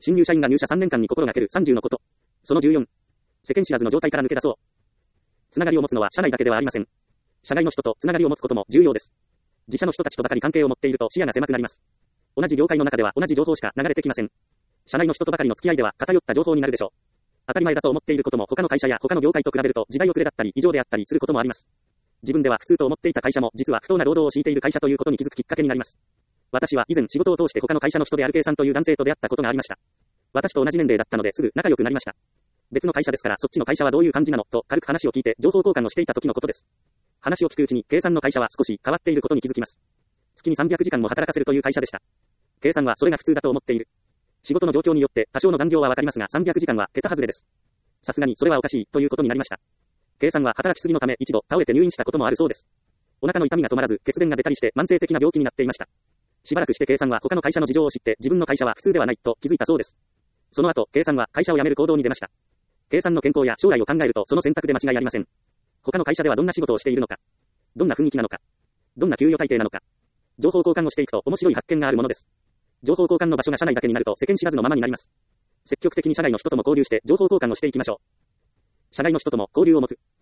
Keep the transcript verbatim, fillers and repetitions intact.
新入社員が入社さんねんかんに心がけるさんじゅうのこと。そのじゅうよん。世間知らずの状態から抜け出そう。つながりを持つのは社内だけではありません。社外の人とつながりを持つことも重要です。自社の人たちとばかり関係を持っていると視野が狭くなります。同じ業界の中では同じ情報しか流れてきません。社内の人とばかりの付き合いでは偏った情報になるでしょう。当たり前だと思っていることも他の会社や他の業界と比べると時代遅れだったり異常であったりすることもあります。自分では普通と思っていた会社も実は不当な労働を強いている会社ということに気づくきっかけになります。私は以前仕事を通して他の会社の人である K さんという男性と出会ったことがありました。私と同じ年齢だったのですぐ仲良くなりました。別の会社ですからそっちの会社はどういう感じなのと軽く話を聞いて情報交換をしていた時のことです。話を聞くうちに K さんの会社は少し変わっていることに気づきます。月にさんびゃくじかんも働かせるという会社でした。K さんはそれが普通だと思っている。仕事の状況によって多少の残業はわかりますがさんびゃくじかんは桁外れです。さすがにそれはおかしいということになりました。K さんは働きすぎのため一度倒れて入院したこともあるそうです。お腹の痛みが止まらず血便が出たりして慢性的な病気になっていました。しばらくして K さんは他の会社の事情を知って自分の会社は普通ではないと気づいたそうです。その後 K さんは会社を辞める行動に出ました。K さんの健康や将来を考えるとその選択で間違いありません。他の会社ではどんな仕事をしているのか、どんな雰囲気なのか、どんな給与体系なのか、情報交換をしていくと面白い発見があるものです。情報交換の場所が社内だけになると世間知らずのままになります。積極的に社外の人とも交流して情報交換をしていきましょう。社外の人とも交流を持つ。